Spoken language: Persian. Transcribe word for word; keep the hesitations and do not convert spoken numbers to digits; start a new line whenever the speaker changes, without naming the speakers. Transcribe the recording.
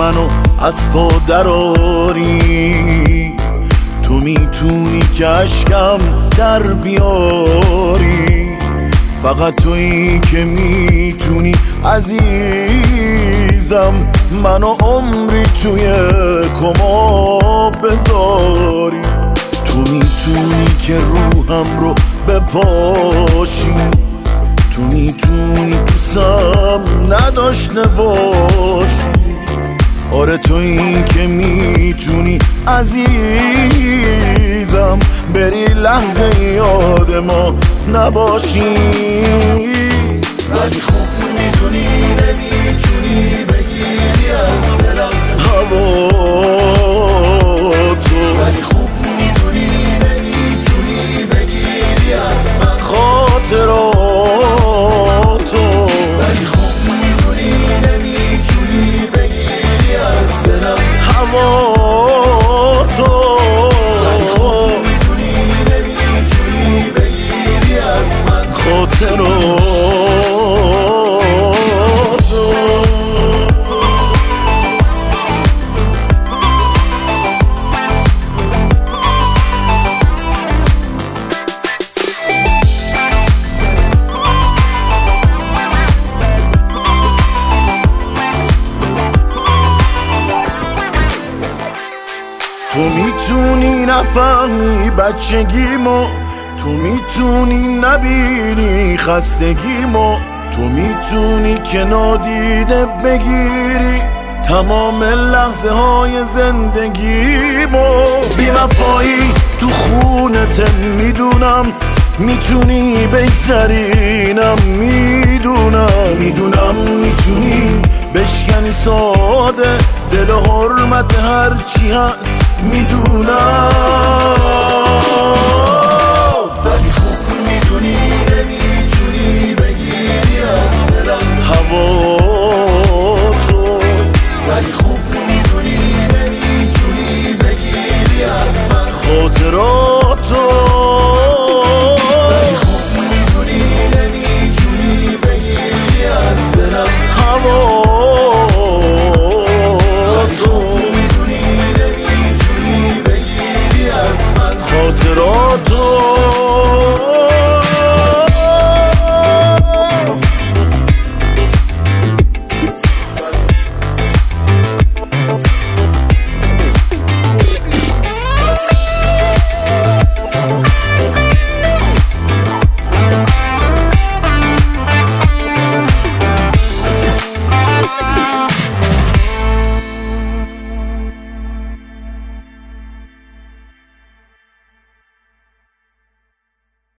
منو از پا دراری، تو میتونی که اشکم در بیاری، فقط تویی که میتونی عزیزم منو عمری توی کما بذاری. تو میتونی که روحم رو بپاشی، تو میتونی دوستم نداشته باشی، آره تویی که میتونی عزیزم بری لحظه یاد ما نباشی.
ولی خوب میدونی نمیتونی بگیری از دلم
هوا تو،
ولی خوب میدونی نمیتونی بگیری از من
خاطراتو،
ولی خوب میدونی نمیتونی بگیری از دلم
هوا تو،
ولی خوب میدونی نمیتونی بگیری از من
خاطراتو. تو میتونی نفهمی بچگیمو، تو میتونی نبینی خستگیمو، تو میتونی که نادیده بگیری تمام لحظه های زندگیمو. بی وفایی تو خونت میدونم، میتونی بگذرینم میدونم، میدونم میتونی بشکنی ساده دل و حرمت هرچی هست میدونم،
ولی خوب میدونی نمیتونی بگیری از دلم
هوا تو،
ولی خوب میدونی نمیتونی بگیری از من
خاطراتو،
ولی خوب میدونی نمیتونی بگیری از دلم
هوا تو،
میدونی نمیتونی بگیری از من
خاطراتو.